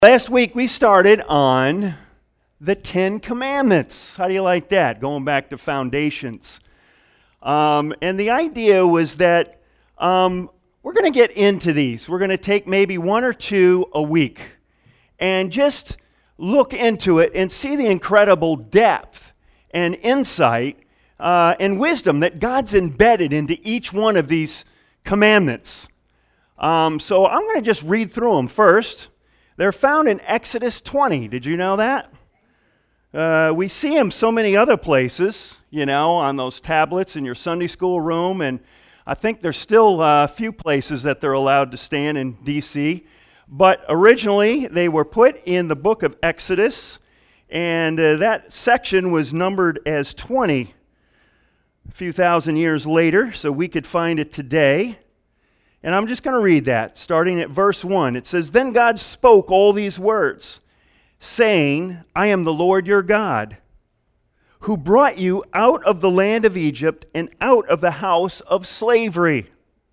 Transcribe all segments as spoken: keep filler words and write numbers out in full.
Last week we started on the Ten Commandments. How do you like that? Going back to foundations. Um, and the idea was that um, we're going to get into these. We're going to take maybe one or two a week and just look into it and see the incredible depth and insight uh, and wisdom that God's embedded into each one of these commandments. Um, so I'm going to just read through them first. They're found in Exodus twenty. Did you know that? Uh, we see them so many other places, you know, on those tablets in your Sunday school room, and I think there's still a few places that they're allowed to stand in D C But originally, they were put in the book of Exodus, and uh, that section was numbered as twenty a few thousand years later, so we could find it today. And I'm just going to read that, starting at verse one. It says, "Then God spoke all these words, saying, I am the Lord your God, who brought you out of the land of Egypt and out of the house of slavery."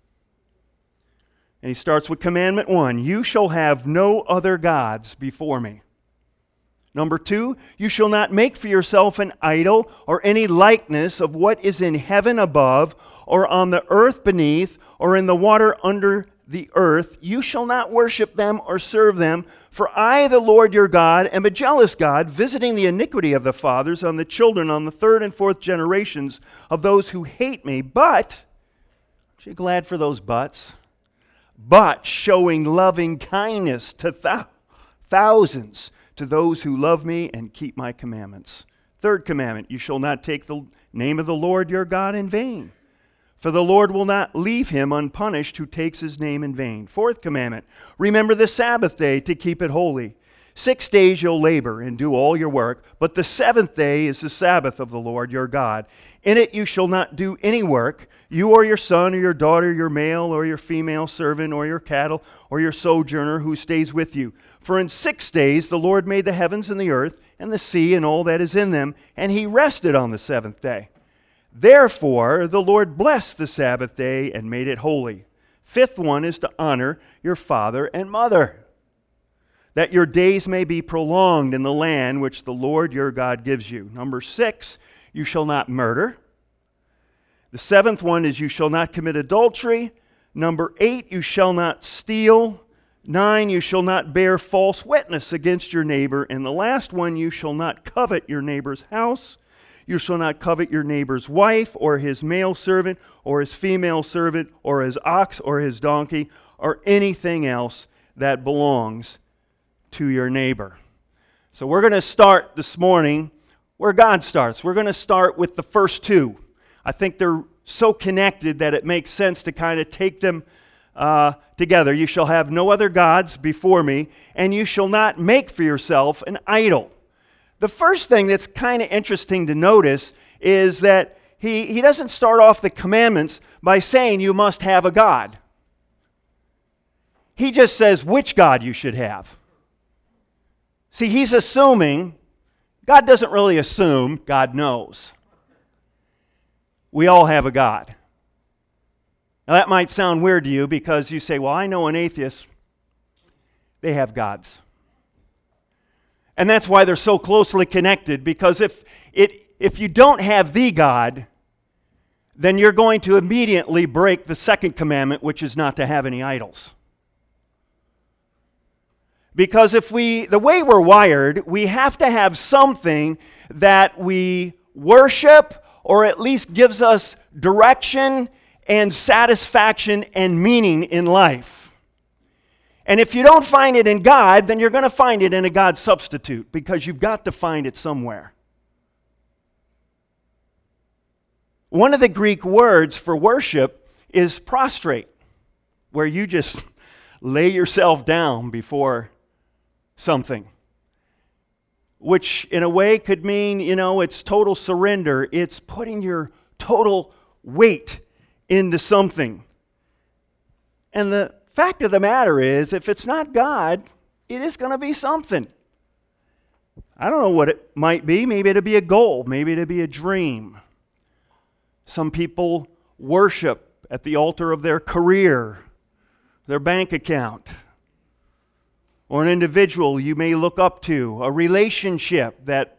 And he starts with commandment one, "You shall have no other gods before me." Number two, "You shall not make for yourself an idol or any likeness of what is in heaven above, or on the earth beneath, or in the water under the earth. You shall not worship them or serve them. For I, the Lord your God, am a jealous God, visiting the iniquity of the fathers on the children, on the third and fourth generations of those who hate me. But," aren't you glad for those buts? "But showing loving kindness to th- thousands, to those who love me and keep my commandments." Third commandment, "You shall not take the name of the Lord your God in vain. For the Lord will not leave him unpunished who takes his name in vain." Fourth commandment, "Remember the Sabbath day to keep it holy. Six days you'll labor and do all your work, but the seventh day is the Sabbath of the Lord your God. In it you shall not do any work, you or your son or your daughter, your male or your female servant, or your cattle, or your sojourner who stays with you. For in six days the Lord made the heavens and the earth and the sea and all that is in them, and he rested on the seventh day. Therefore, the Lord blessed the Sabbath day and made it holy." Fifth one is to honor your father and mother, that your days may be prolonged in the land which the Lord your God gives you. Number six, "You shall not murder." The seventh one is, "You shall not commit adultery." Number eight, "You shall not steal." Nine, "You shall not bear false witness against your neighbor." And the last one, "You shall not covet your neighbor's house." "You shall not covet your neighbor's wife, or his male servant, or his female servant, or his ox, or his donkey, or anything else that belongs to your neighbor." So we're going to start this morning where God starts. We're going to start with the first two. I think they're so connected that it makes sense to kind of take them uh, together. "You shall have no other gods before me, and you shall not make for yourself an idol." The first thing that's kind of interesting to notice is that he, he doesn't start off the commandments by saying you must have a God. He just says which God you should have. See, he's assuming, God doesn't really assume, God knows. We all have a God. Now that might sound weird to you because you say, well, I know an atheist, they have gods. And that's why they're so closely connected, because if it if you don't have the God, then you're going to immediately break the second commandment, which is not to have any idols. Because if we, the way we're wired, we have to have something that we worship, or at least gives us direction and satisfaction and meaning in life. And if you don't find it in God, then you're going to find it in a God substitute, because you've got to find it somewhere. One of the Greek words for worship is prostrate, where you just lay yourself down before something, which in a way could mean, you know, it's total surrender. It's putting your total weight into something. And the fact of the matter is, if it's not God, it is going to be something. I don't know what it might be. Maybe it'll be a goal. Maybe it'll be a dream. Some people worship at the altar of their career, their bank account, or an individual you may look up to, a relationship that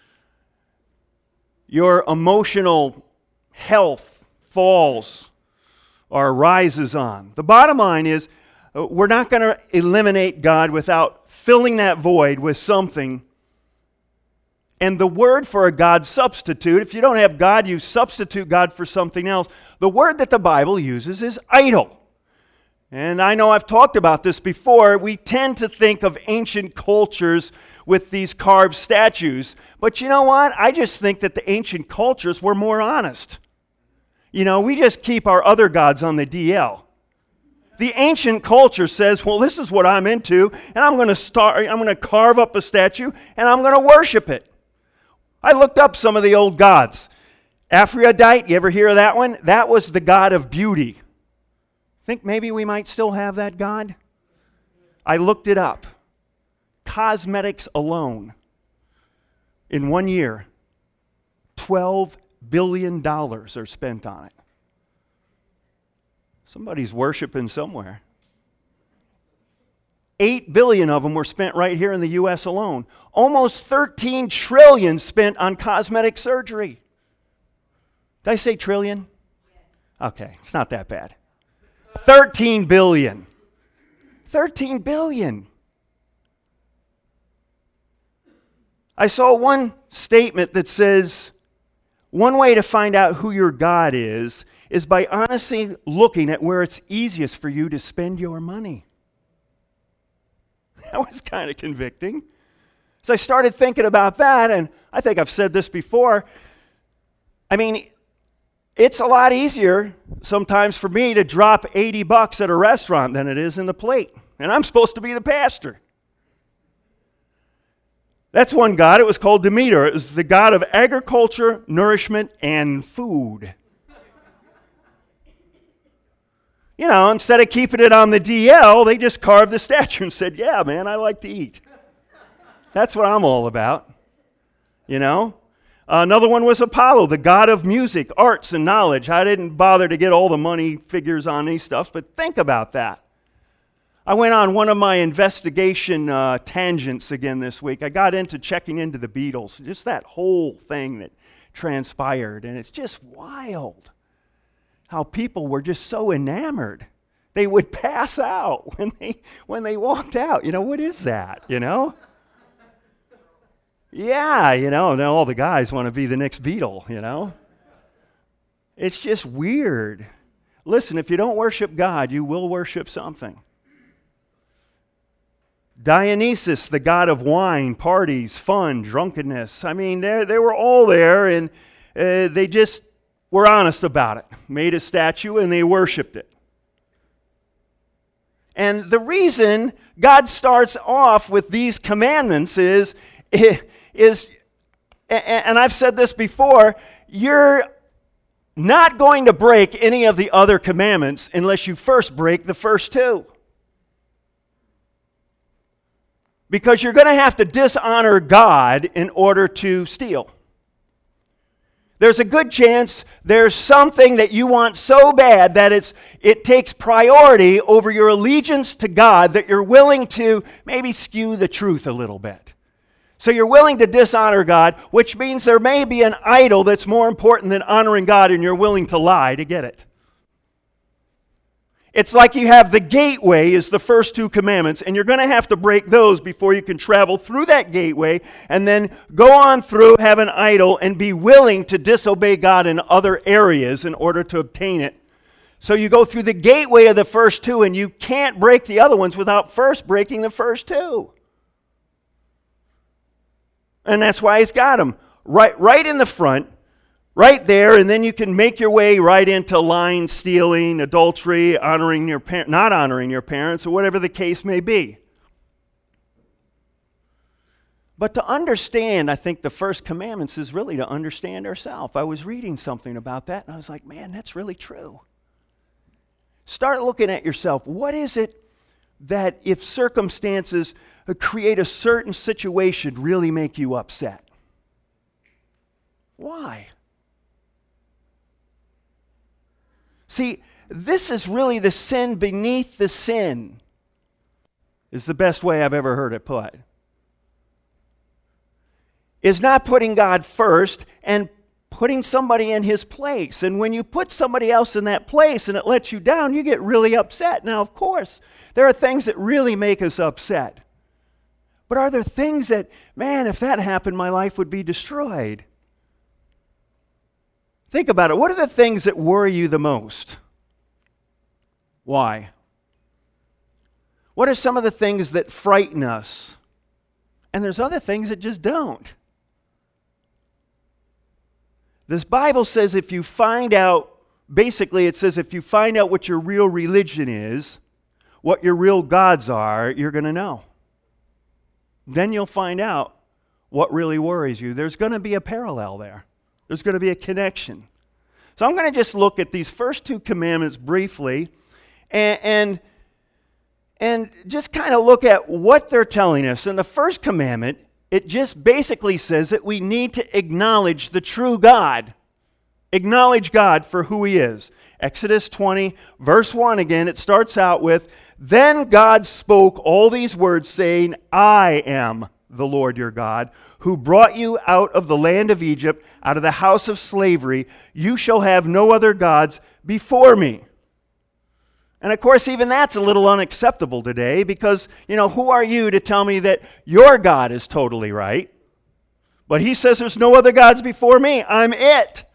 your emotional health falls or rises on. The bottom line is, uh, we're not going to eliminate God without filling that void with something. And the word for a God substitute, if you don't have God, you substitute God for something else. The word that the Bible uses is idol. And I know I've talked about this before. We tend to think of ancient cultures with these carved statues. But you know what? I just think that the ancient cultures were more honest. You know, we just keep our other gods on the D L. The ancient culture says, well, this is what I'm into, and I'm going to start, I'm going to carve up a statue, and I'm going to worship it. I looked up some of the old gods. Aphrodite, you ever hear of that one? That was the god of beauty. Think maybe we might still have that god? I looked it up. Cosmetics alone, in one year, twelve billion dollars are spent on it. Somebody's worshiping somewhere. eight billion of them were spent right here in the U S alone. Almost thirteen trillion spent on cosmetic surgery. Did I say trillion? Okay, it's not that bad. thirteen billion. thirteen billion. I saw one statement that says, one way to find out who your God is, is by honestly looking at where it's easiest for you to spend your money. That was kind of convicting. So I started thinking about that, and I think I've said this before. I mean, it's a lot easier sometimes for me to drop eighty bucks at a restaurant than it is in the plate. And I'm supposed to be the pastor. That's one god. It was called Demeter. It was the god of agriculture, nourishment, and food. You know, instead of keeping it on the D L, they just carved the statue and said, yeah, man, I like to eat. That's what I'm all about. You know? Uh, another one was Apollo, the god of music, arts, and knowledge. I didn't bother to get all the money figures on these stuff, but think about that. I went on one of my investigation uh, tangents again this week. I got into checking into the Beatles, just that whole thing that transpired, and it's just wild how people were just so enamored. They would pass out when they when they walked out. You know, what is that, you know? Yeah, you know, now all the guys want to be the next Beatle, you know? It's just weird. Listen, if you don't worship God, you will worship something. Dionysus, the god of wine, parties, fun, drunkenness. I mean, they they were all there, and uh, they just were honest about it. Made a statue, and they worshiped it. And the reason God starts off with these commandments is, is, and I've said this before, you're not going to break any of the other commandments unless you first break the first two. Because you're going to have to dishonor God in order to steal. There's a good chance there's something that you want so bad that it's it takes priority over your allegiance to God, that you're willing to maybe skew the truth a little bit. So you're willing to dishonor God, which means there may be an idol that's more important than honoring God, and you're willing to lie to get it. It's like you have the gateway is the first two commandments, and you're going to have to break those before you can travel through that gateway and then go on through, have an idol, and be willing to disobey God in other areas in order to obtain it. So you go through the gateway of the first two, and you can't break the other ones without first breaking the first two. And that's why he's got them right, right in the front. Right there, and then you can make your way right into lying, stealing, adultery, honoring your par- not honoring your parents, or whatever the case may be. But to understand, I think the first commandments is really to understand ourselves. I was reading something about that, and I was like, man, that's really true. Start looking at yourself. What is it that if circumstances create a certain situation really make you upset? Why? See, this is really the sin beneath the sin. is the best way I've ever heard it put. Is not putting God first and putting somebody in his place. And when you put somebody else in that place and it lets you down, you get really upset. Now, of course, there are things that really make us upset. But are there things that, man, if that happened, my life would be destroyed? Think about it. What are the things that worry you the most? Why? What are some of the things that frighten us? And there's other things that just don't. This Bible says if you find out, basically it says if you find out what your real religion is, what your real gods are, you're going to know. Then you'll find out what really worries you. There's going to be a parallel there. There's going to be a connection. So I'm going to just look at these first two commandments briefly and, and, and just kind of look at what they're telling us. In the first commandment, it just basically says that we need to acknowledge the true God. Acknowledge God for who He is. Exodus twenty, verse one again, it starts out with, "Then God spoke all these words, saying, I am the Lord your God, who brought you out of the land of Egypt, out of the house of slavery. You shall have no other gods before me." And of course, even that's a little unacceptable today because, you know, who are you to tell me that your God is totally right? But He says there's no other gods before me. I'm it.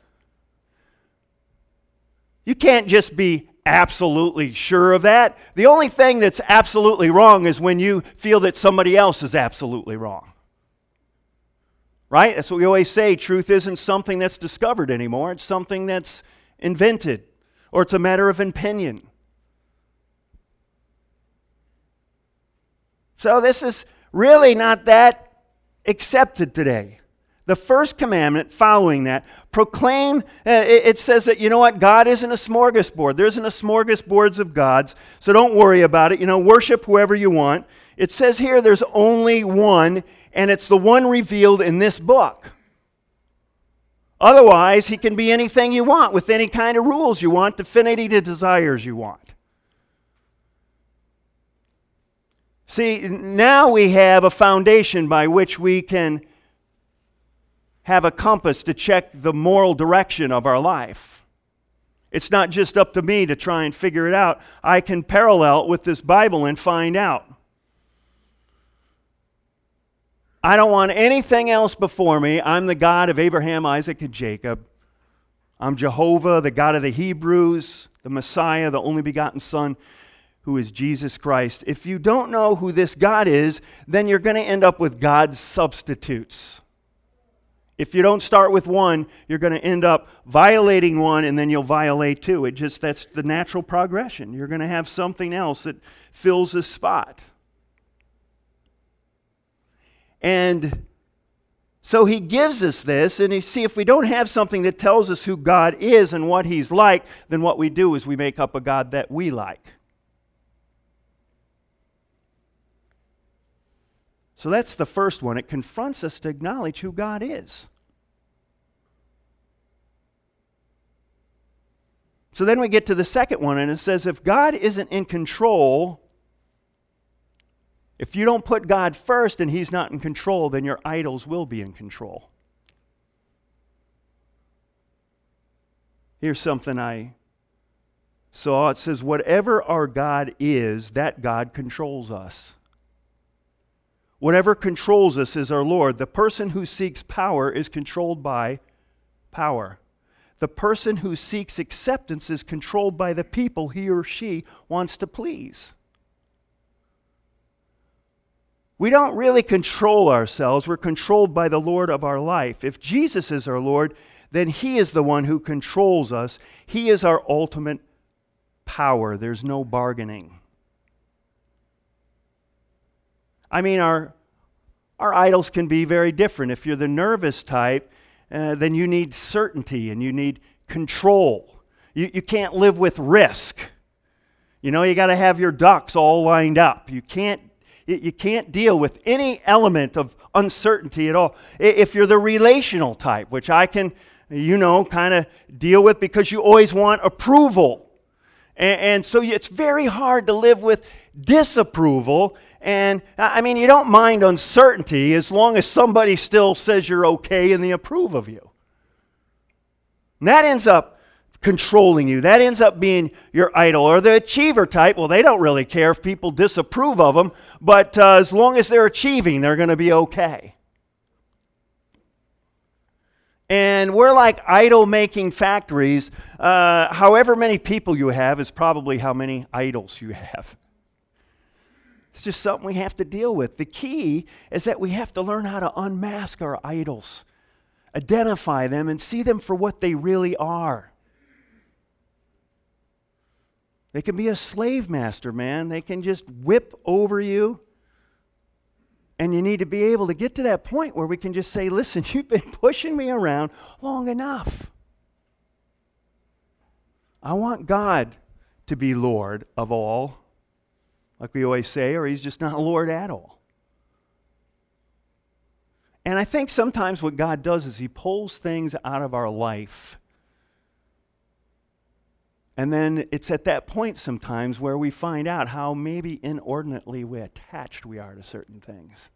You can't just be absolutely sure of that. The only thing that's absolutely wrong is when you feel that somebody else is absolutely wrong. Right? That's what we always say. Truth isn't something that's discovered anymore. It's something that's invented, or it's a matter of opinion. So this is really not that accepted today. The first commandment following that, proclaim, uh, it, it says that, you know what, God isn't a smorgasbord. There isn't a smorgasbord of gods, so don't worry about it. You know, worship whoever you want. It says here there's only one, and it's the one revealed in this book. Otherwise, He can be anything you want, with any kind of rules you want, affinity to desires you want. See, now we have a foundation by which we can have a compass to check the moral direction of our life. It's not just up to me to try and figure it out. I can parallel it with this Bible and find out. I don't want anything else before me. I'm the God of Abraham, Isaac, and Jacob. I'm Jehovah, the God of the Hebrews, the Messiah, the only begotten Son, who is Jesus Christ. If you don't know who this God is, then you're going to end up with God's substitutes. If you don't start with one, you're going to end up violating one, and then you'll violate two. It just, that's the natural progression. You're going to have something else that fills this spot. And so He gives us this, and you see, if we don't have something that tells us who God is and what He's like, then what we do is we make up a God that we like. So that's the first one. It confronts us to acknowledge who God is. So then we get to the second one, and it says if God isn't in control, if you don't put God first and He's not in control, then your idols will be in control. Here's something I saw. It says, whatever our God is, that God controls us. Whatever controls us is our Lord. The person who seeks power is controlled by power. The person who seeks acceptance is controlled by the people he or she wants to please. We don't really control ourselves. We're controlled by the Lord of our life. If Jesus is our Lord, then He is the one who controls us. He is our ultimate power. There's no bargaining. I mean, our, our idols can be very different. If you're the nervous type, uh, then you need certainty and you need control. You, you can't live with risk. You know, you got to have your ducks all lined up. You can't, you can't deal with any element of uncertainty at all. If you're the relational type, which I can, you know, kind of deal with because you always want approval. And, and so it's very hard to live with disapproval. And, I mean, you don't mind uncertainty as long as somebody still says you're okay and they approve of you. And that ends up controlling you. That ends up being your idol. Or the achiever type, well, they don't really care if people disapprove of them, but uh, as long as they're achieving, they're going to be okay. And we're like idol-making factories. Uh, however many people you have is probably how many idols you have. It's just something we have to deal with. The key is that we have to learn how to unmask our idols, identify them, and see them for what they really are. They can be a slave master, man. They can just whip over you. And you need to be able to get to that point where we can just say, listen, you've been pushing me around long enough. I want God to be Lord of all, like we always say, or He's just not Lord at all. And I think sometimes what God does is He pulls things out of our life. And then it's at that point sometimes where we find out how maybe inordinately we attached we are to certain things.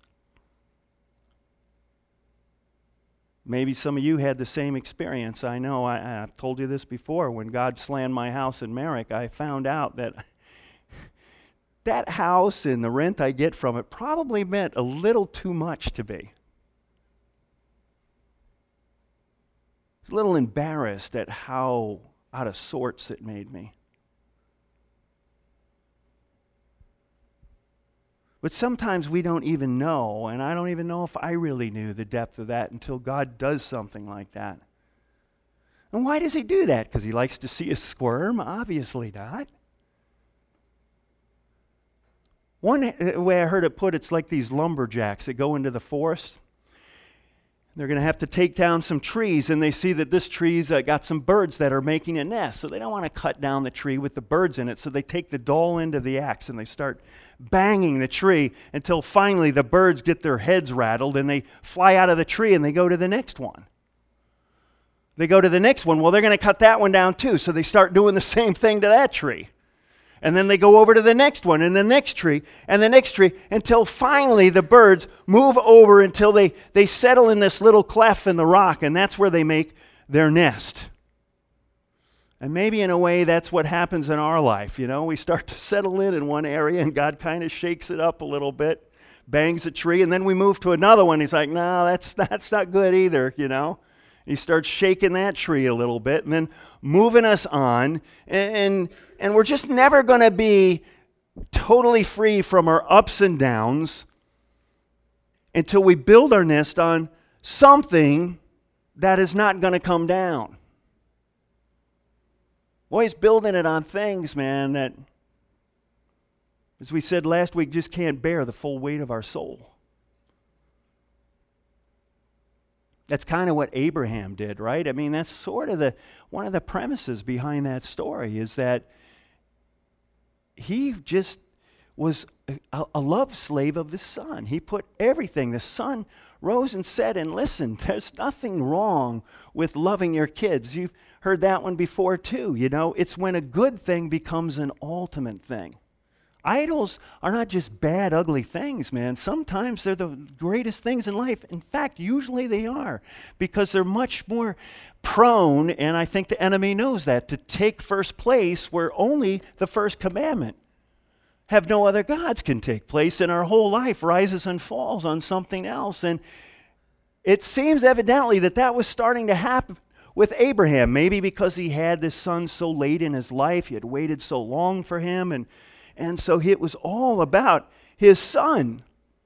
Maybe some of you had the same experience. I know I, I've told you this before. When God slammed my house in Merrick, I found out that that house and the rent I get from it probably meant a little too much to me. I was a little embarrassed at how out of sorts it made me. But sometimes we don't even know, and I don't even know if I really knew the depth of that until God does something like that. And why does He do that? Because He likes to see us squirm? Obviously not. One way I heard it put, it's like these lumberjacks that go into the forest. They're going to have to take down some trees, and they see that this tree's uh, got some birds that are making a nest. So they don't want to cut down the tree with the birds in it. So they take the dull end of the axe and they start banging the tree until finally the birds get their heads rattled and they fly out of the tree and they go to the next one. They go to the next one. Well, they're going to cut that one down too. So they start doing the same thing to that tree. And then they go over to the next one, and the next tree, and the next tree, until finally the birds move over until they, they settle in this little cleft in the rock, and that's where they make their nest. And maybe in a way that's what happens in our life, you know. We start to settle in in one area, and God kind of shakes it up a little bit, bangs a tree, and then we move to another one. He's like, no, that's, that's not good either, you know. He starts shaking that tree a little bit and then moving us on. And, and we're just never going to be totally free from our ups and downs until we build our nest on something that is not going to come down. Always building it on things, man, that, as we said last week, just can't bear the full weight of our soul. That's kind of what Abraham did, right? I mean, that's sort of the one of the premises behind that story is that he just was a, a love slave of the son. He put everything. The son rose and said, and listen, there's nothing wrong with loving your kids. You've heard that one before too. You know, it's when a good thing becomes an ultimate thing. Idols are not just bad, ugly things, man. Sometimes they're the greatest things in life. In fact, usually they are, because they're much more prone, and I think the enemy knows that, to take first place where only the first commandment, have no other gods, can take place, and our whole life rises and falls on something else. And it seems evidently that that was starting to happen with Abraham, maybe because he had this son so late in his life, he had waited so long for him, and And so it was all about his son.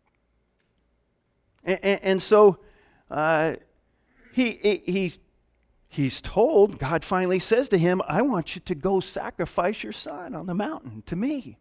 And, and, and so uh, he, he he's, he's told, God finally says to him, I want you to go sacrifice your son on the mountain to me.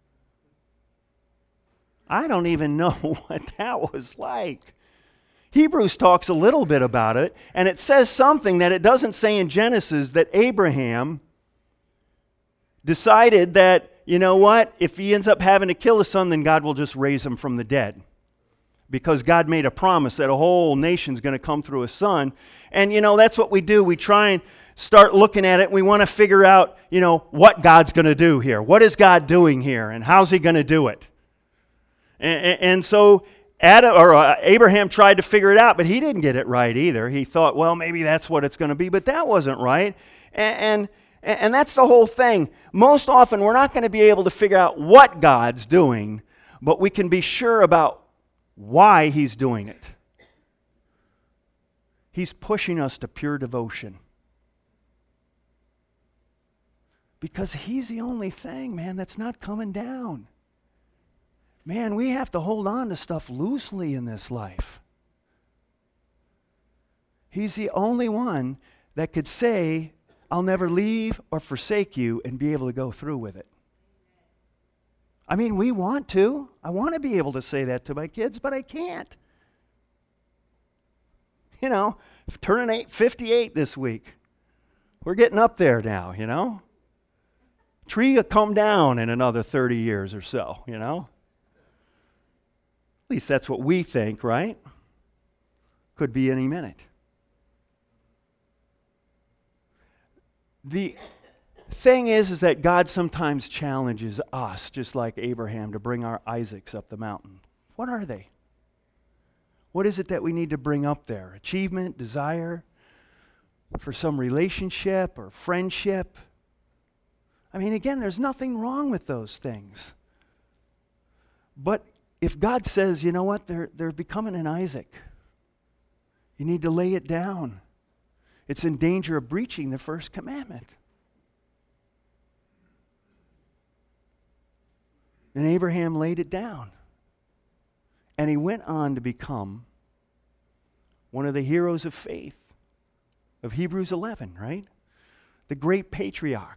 I don't even know what that was like. Hebrews talks a little bit about it, and it says something that it doesn't say in Genesis, that Abraham decided that, you know what, if he ends up having to kill his son, then God will just raise him from the dead. Because God made a promise that a whole nation's going to come through his son. And, you know, that's what we do. We try and start looking at it. We want to figure out, you know, what God's going to do here. What is God doing here? And how's he going to do it? And, and so Adam, or uh, Abraham tried to figure it out, but he didn't get it right either. He thought, well, maybe that's what it's going to be, but that wasn't right. And, and, and that's the whole thing. Most often, we're not going to be able to figure out what God's doing, but we can be sure about why He's doing it. He's pushing us to pure devotion. Because He's the only thing, man, that's not coming down. Man, we have to hold on to stuff loosely in this life. He's the only one that could say, I'll never leave or forsake you, and be able to go through with it. I mean, we want to. I want to be able to say that to my kids, but I can't. You know, turning eight, fifty-eight this week. We're getting up there now, you know. Tree will come down in another thirty years or so, you know. At least that's what we think, right? Could be any minute. The thing is, is that God sometimes challenges us, just like Abraham, to bring our Isaacs up the mountain. What are they? What is it that we need to bring up there? Achievement, desire, for some relationship or friendship? I mean, again, there's nothing wrong with those things. But if God says, you know what, they're, they're becoming an Isaac, you need to lay it down. It's in danger of breaching the first commandment. And Abraham laid it down. And he went on to become one of the heroes of faith of Hebrews eleven, right? The great patriarch.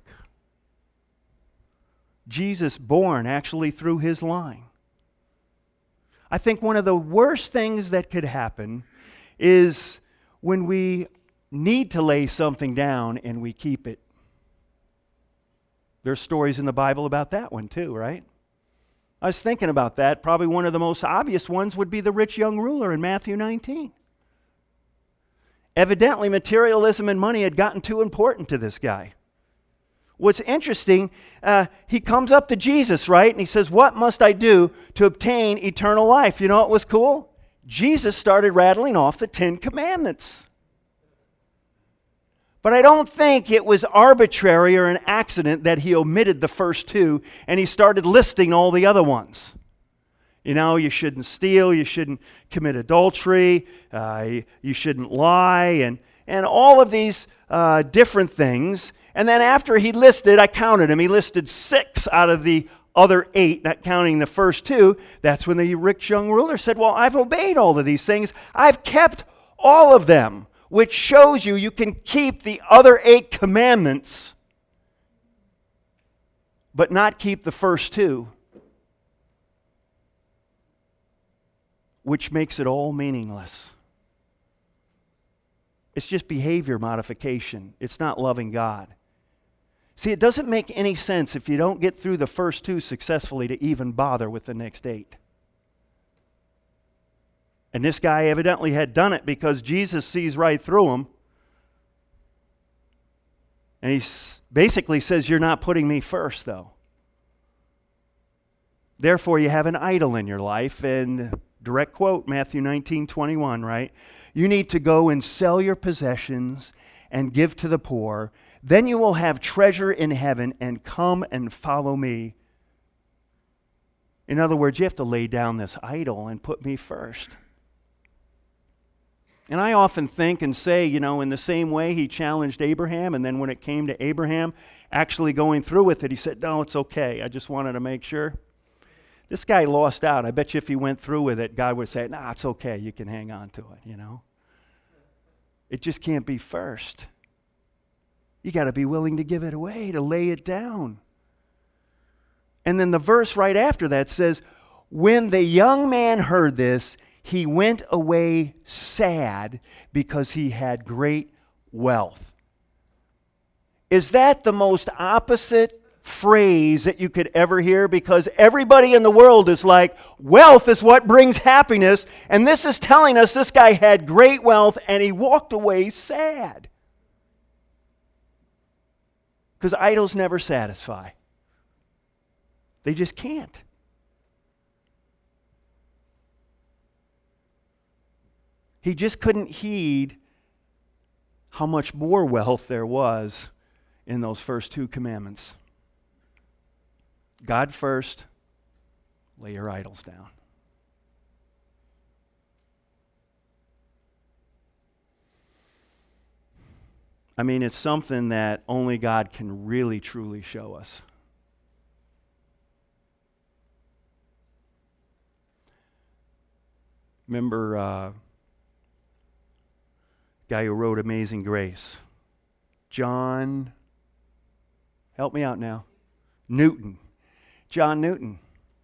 Jesus born actually through his line. I think one of the worst things that could happen is when we need to lay something down and we keep it. There's stories in the Bible about that one too, right? I was thinking about that. Probably one of the most obvious ones would be the rich young ruler in Matthew nineteen. Evidently, materialism and money had gotten too important to this guy. What's interesting, uh, he comes up to Jesus, right? And he says, what must I do to obtain eternal life? You know what was cool? Jesus started rattling off the Ten Commandments. But I don't think it was arbitrary or an accident that he omitted the first two and he started listing all the other ones. You know, you shouldn't steal, you shouldn't commit adultery, uh, you shouldn't lie, and, and all of these uh, different things. And then after he listed, I counted them, he listed six out of the other eight, not counting the first two. That's when the rich young ruler said, well, I've obeyed all of these things. I've kept all of them. Which shows you you can keep the other eight commandments, but not keep the first two, which makes it all meaningless. It's just behavior modification. It's not loving God. See, it doesn't make any sense if you don't get through the first two successfully to even bother with the next eight. And this guy evidently had done it because Jesus sees right through him. And he basically says, you're not putting me first, though. Therefore, you have an idol in your life. And direct quote, Matthew nineteen twenty-one, right? You need to go and sell your possessions and give to the poor. Then you will have treasure in heaven, and come and follow me. In other words, you have to lay down this idol and put me first. And I often think and say, you know, in the same way he challenged Abraham, and then when it came to Abraham actually going through with it, he said, no, it's okay. I just wanted to make sure. This guy lost out. I bet you if he went through with it, God would say, nah, it's okay. You can hang on to it, you know. It just can't be first. You got to be willing to give it away, to lay it down. And then the verse right after that says, when the young man heard this, he went away sad because he had great wealth. Is that the most opposite phrase that you could ever hear? Because everybody in the world is like, wealth is what brings happiness. And this is telling us this guy had great wealth and he walked away sad. Because idols never satisfy. They just can't. He just couldn't heed how much more wealth there was in those first two commandments. God first, lay your idols down. I mean, it's something that only God can really, truly show us. Remember uh guy who wrote Amazing Grace? John, help me out now. Newton. John Newton.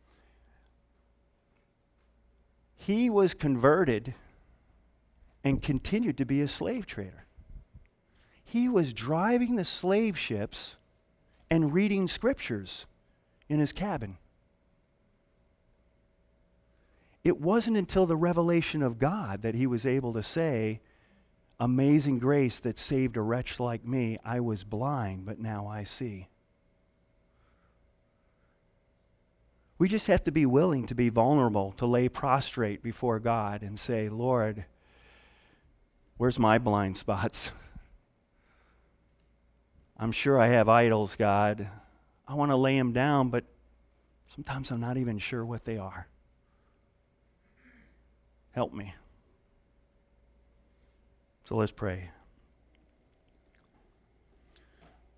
He was converted and continued to be a slave trader. He was driving the slave ships and reading scriptures in his cabin. It wasn't until the revelation of God that he was able to say, amazing grace that saved a wretch like me. I was blind, but now I see. We just have to be willing to be vulnerable, to lay prostrate before God and say, Lord, where's my blind spots? I'm sure I have idols, God. I want to lay them down, but sometimes I'm not even sure what they are. Help me. So let's pray.